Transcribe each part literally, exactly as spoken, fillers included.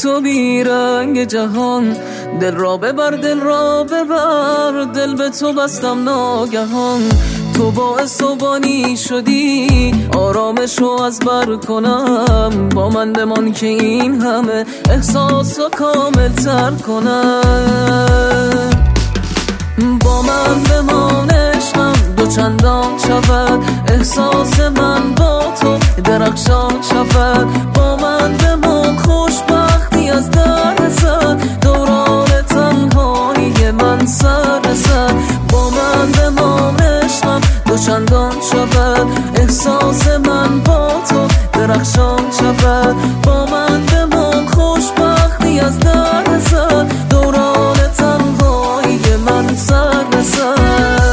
تو بیرنگ جهان. دل را ببر دل را ببر، دل به تو بستم ناگهان. تو باعث و بانی شدی آرامشو از بر کنم. با من بمان که این همه احساس رو کامل تر کنم. با من بمان عشقم دو چندان شود، احساس من با تو درخشان شود. با من بمان خوشبختی از در رسد، دوران تنهایی من سر رسد. با من بمان عشقم دو چندان شود، احساس من با تو درخشان شود. با من بمان خوشبختی از در رسد، دوران تنهایی من سر رسد.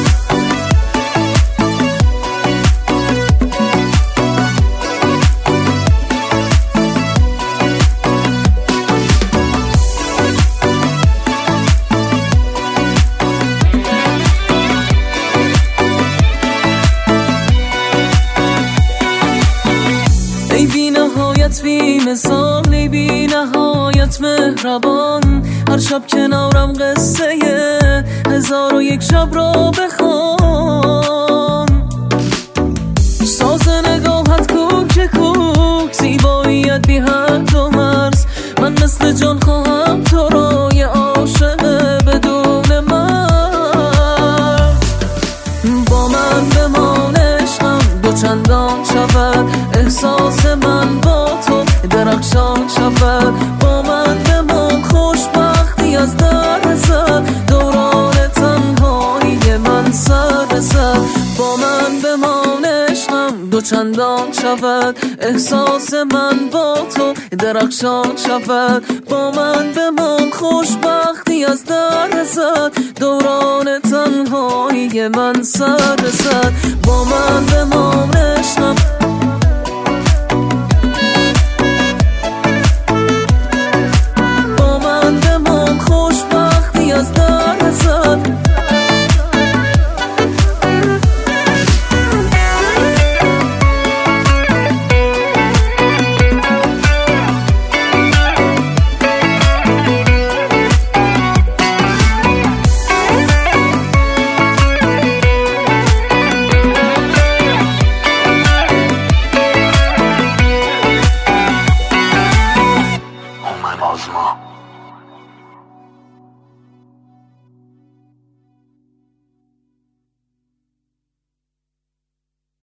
ای بی نهایت بی مثال، ای بی نهایت مهربان. هر شب کنارم قصه هزار و یک شب را بخوان. ساز نگاهت کوک کوک، زیباییت بی حد و مرز. من مثل جان خواهم تو را، یه عاشق بدون مرز. با من بمان عشقم دو چندان شود، احساس من با تو درخشان شود. با من بمان خوشبختی از در رسد، دوران تنهایی من سر رسد. با من بمان عشقم دو چندان شود، احساس من با تو درخشان شود. با من بمان خوشبختی از در رسد، دوران تنهایی من سر رسد. با من بمان عشقم Osmo.